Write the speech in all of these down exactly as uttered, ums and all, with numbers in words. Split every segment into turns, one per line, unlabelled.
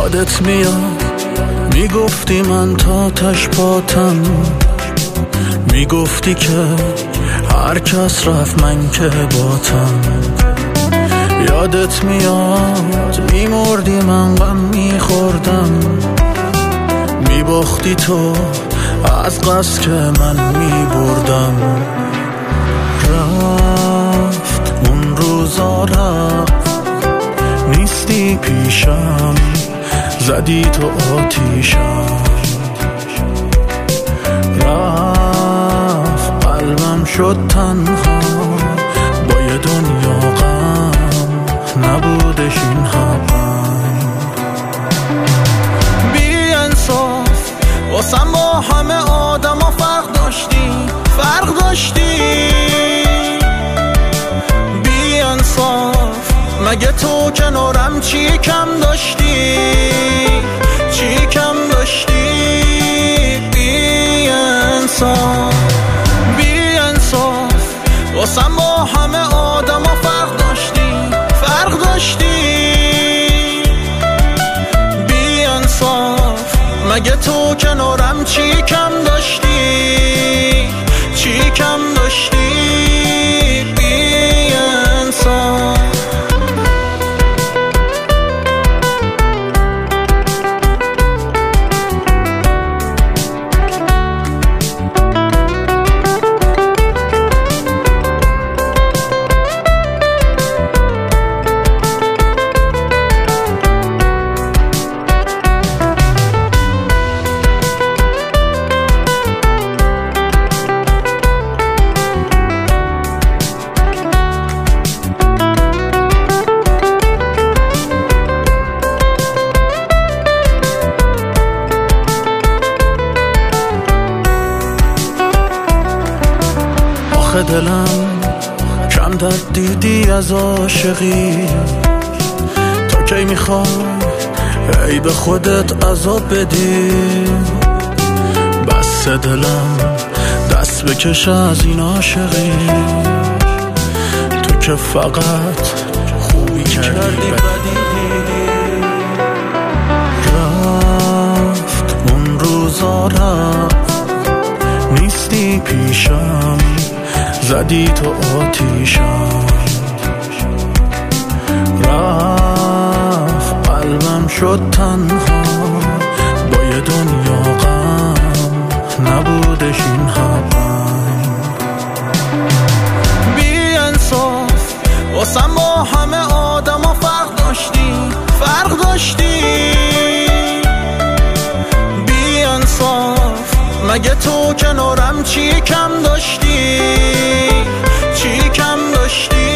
یادت میاد میگفتی من تا تش پاتم، میگفتی که هر کس رفت من که باتم. یادت میاد میمردی من غم میخوردم، میباختی تو از قصد که من میبردم. رفت اون روزا رفت نیستی پیشم، زدی تو آتیشم. رفت قلبم شد تنها با یه دنیا غم، نبودش این هم. بی انصاف واسم با همه آدم ها فرق داشتی، فرق داشتی. بی انصاف مگه تو کنارم چی کم داشتی، چی کم داشتی. بی انصاف بی انصاف واسم با همه آدم ها فرق داشتی، فرق داشتی. بی انصاف مگه تو کنارم چی کم داشتی، چی کم داشتی. بی انصاف دلم کم درد دیدی از عاشقی، تا کی میخوای ای به خودت عذاب بدی. بس دلم دست بکش از این عاشقی، تو که فقط خوبی کردی بدی. رفت اون روزا رفت نیستی پیشم، زدی تو آتیشم. رفت قلبم شد تنها با یه دنیا غم، نبودش این هم. بی انصاف واسم با همه آدم ها فرق داشتی، فرق داشتی. بی انصاف مگه تو کنارم چی کم داشتی، چی کم داشتی.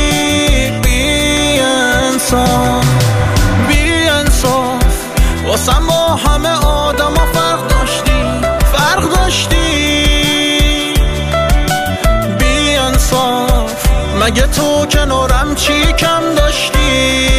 بی انصاف بی انصاف واسم با همه آدم ها فرق داشتی، فرق داشتی. بی انصاف مگه تو کنارم چی کم داشتی.